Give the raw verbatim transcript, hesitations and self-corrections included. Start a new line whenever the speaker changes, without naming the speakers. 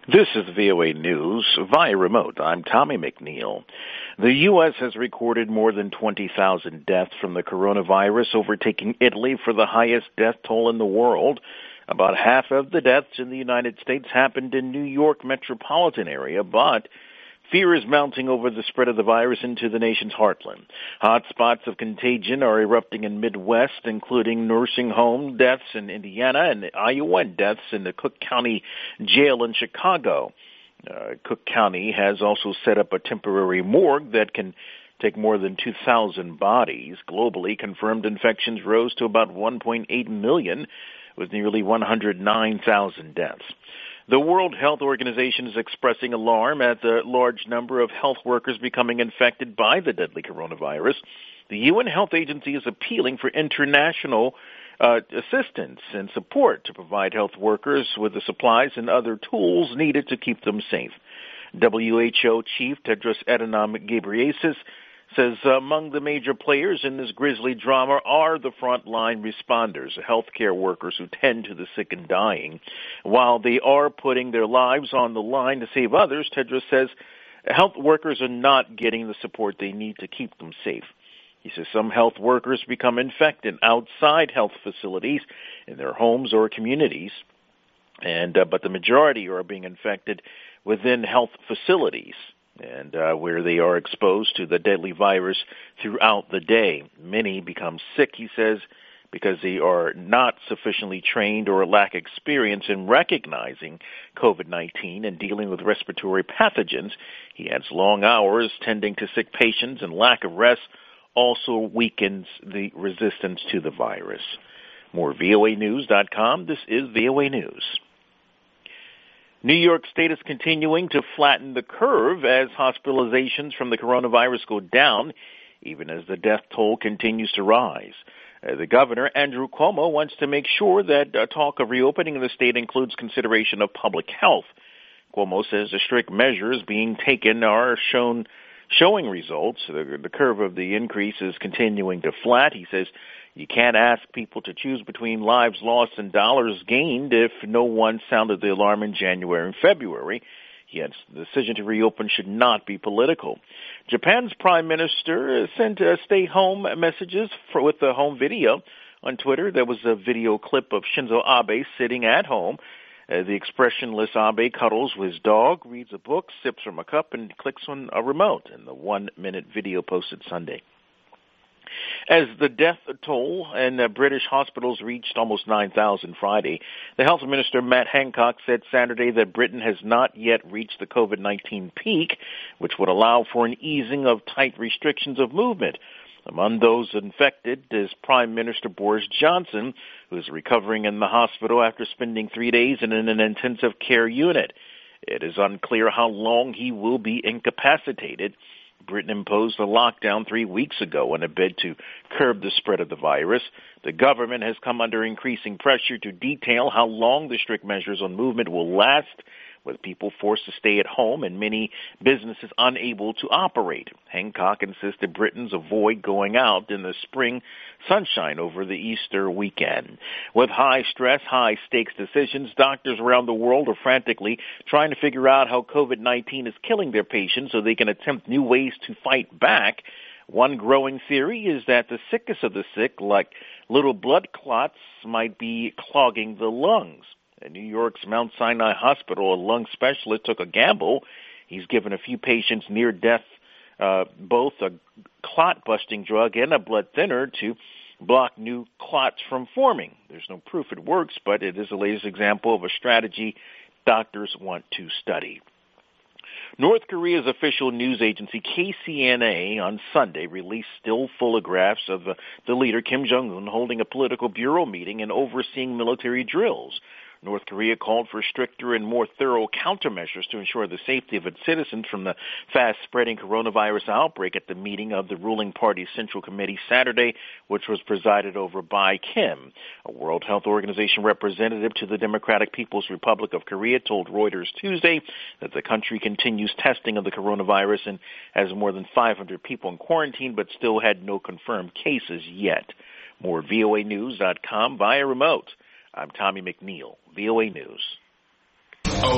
This is V O A News via remote. I'm Tommy McNeil. The U S has recorded more than twenty thousand deaths from the coronavirus, overtaking Italy for the highest death toll in the world. About half of the deaths in the United States happened in New York metropolitan area, but fear is mounting over the spread of the virus into the nation's heartland. Hotspots of contagion are erupting in Midwest, including nursing home deaths in Indiana and Iowa, and deaths in the Cook County Jail in Chicago. Uh, Cook County has also set up a temporary morgue that can take more than two thousand bodies. Globally, confirmed infections rose to about one point eight million, with nearly one hundred nine thousand deaths. The World Health Organization is expressing alarm at the large number of health workers becoming infected by the deadly coronavirus. The U N Health Agency is appealing for international uh, assistance and support to provide health workers with the supplies and other tools needed to keep them safe. W H O Chief Tedros Adhanom Ghebreyesus says among the major players in this grisly drama are the frontline responders, healthcare workers who tend to the sick and dying. While they are putting their lives on the line to save others, Tedros says health workers are not getting the support they need to keep them safe. He says some health workers become infected outside health facilities in their homes or communities, and uh, but the majority are being infected within health facilities, and uh, where they are exposed to the deadly virus throughout the day. Many become sick, he says, because they are not sufficiently trained or lack experience in recognizing COVID nineteen and dealing with respiratory pathogens. He adds long hours tending to sick patients and lack of rest also weakens the resistance to the virus. More V O A News dot com. This is V O A News. New York State is continuing to flatten the curve as hospitalizations from the coronavirus go down, even as the death toll continues to rise. Uh, the governor, Andrew Cuomo, wants to make sure that uh, talk of reopening in the state includes consideration of public health. Cuomo says the strict measures being taken are shown showing results. The, the curve of the increase is continuing to flat. He says you can't ask people to choose between lives lost and dollars gained if no one sounded the alarm in January and February. Yet the decision to reopen should not be political. Japan's prime minister sent uh, stay-home messages for, with the home video. On Twitter, there was a video clip of Shinzo Abe sitting at home. Uh, the expressionless Abe cuddles with his dog, reads a book, sips from a cup, and clicks on a remote in the one-minute video posted Sunday. As the death toll in uh, British hospitals reached almost nine thousand Friday, the health minister, Matt Hancock, said Saturday that Britain has not yet reached the COVID nineteen peak, which would allow for an easing of tight restrictions of movement. Among those infected is Prime Minister Boris Johnson, who is recovering in the hospital after spending three days in an intensive care unit. It is unclear how long he will be incapacitated. Britain imposed a lockdown three weeks ago in a bid to curb the spread of the virus. The government has come under increasing pressure to detail how long the strict measures on movement will last, with people forced to stay at home and many businesses unable to operate. Hancock insisted Britons avoid going out in the spring sunshine over the Easter weekend. With high stress, high stakes decisions, doctors around the world are frantically trying to figure out how COVID nineteen is killing their patients so they can attempt new ways to fight back. One growing theory is that the sickest of the sick, like little blood clots, might be clogging the lungs. At New York's Mount Sinai Hospital, a lung specialist took a gamble. He's given a few patients near death uh, both a clot-busting drug and a blood thinner to block new clots from forming. There's no proof it works, but it is the latest example of a strategy doctors want to study. North Korea's official news agency K C N A on Sunday released still photographs of uh, the leader Kim Jong-un holding a political bureau meeting and overseeing military drills. North Korea called for stricter and more thorough countermeasures to ensure the safety of its citizens from the fast-spreading coronavirus outbreak at the meeting of the ruling party's Central Committee Saturday, which was presided over by Kim. A World Health Organization representative to the Democratic People's Republic of Korea told Reuters Tuesday that the country continues testing of the coronavirus and has more than five hundred people in quarantine, but still had no confirmed cases yet. More V O A News dot com via remote. I'm Tommy McNeil, V O A News.